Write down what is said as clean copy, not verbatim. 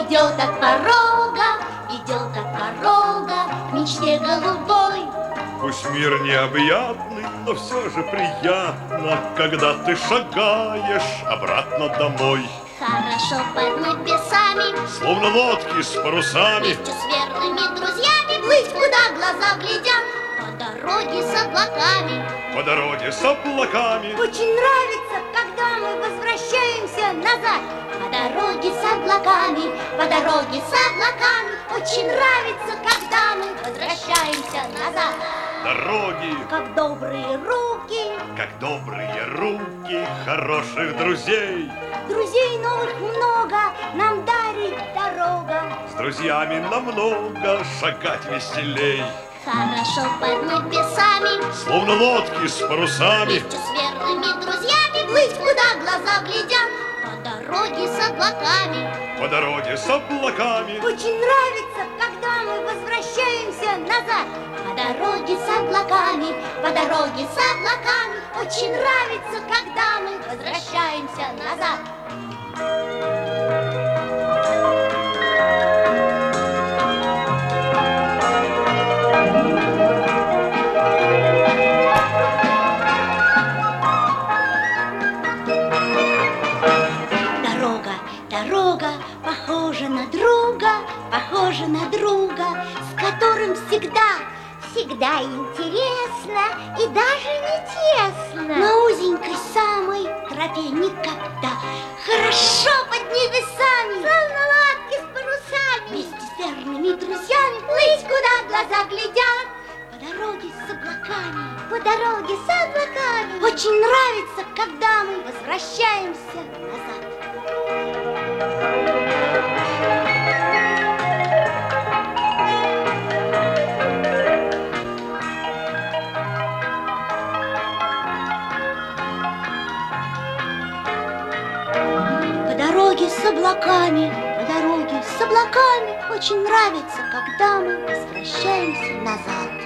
идет от порога к мечте голубой. Пусть мир необъятный, но все же приятно, когда ты шагаешь обратно домой. Хорошо под небесами, словно лодки с парусами, вместе с верными друзьями плыть, куда глаза глядят, по дороге с облаками. по дороге с облаками. Очень нравится, когда мы возвращаемся назад. По дороге с облаками, по дороге с облаками. Очень нравится, когда мы возвращаемся назад. Дороги, как добрые руки хороших друзей. Друзей новых много нам дарит дорога. С друзьями намного шагать веселей. Хорошо под небесами, словно лодки с парусами, вместе с верными друзьями плыть, куда глаза глядят, по дороге с облаками. по дороге с облаками. Очень нравится, когда мы возвращаемся назад. По дороге с облаками, по дороге с облаками. Очень нравится, когда мы возвращаемся назад. Дорога похожа на друга, с которым всегда интересно и даже не тесно. На узенькой самой тропе никогда. Хорошо под небесами, словно лодки с парусами. Вместе с верными друзьями плыть, куда глаза глядят. По дороге с облаками. Очень нравится, когда мы возвращаемся назад. По дороге с облаками. Очень нравится, когда мы возвращаемся назад.